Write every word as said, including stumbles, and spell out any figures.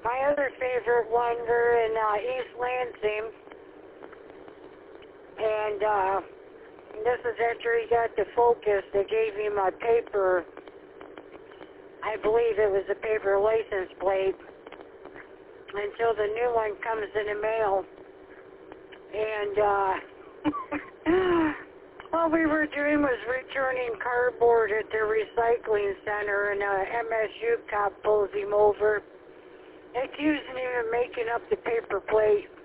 my other favorite one, we're in uh, East Lansing, and uh, this is after he got the Focus. They gave him a paper, I believe it was a paper license plate, until the new one comes in the mail. And uh, all we were doing was returning cardboard at the recycling center, and a M S U cop pulls him over, accusing him of making up the paper plate.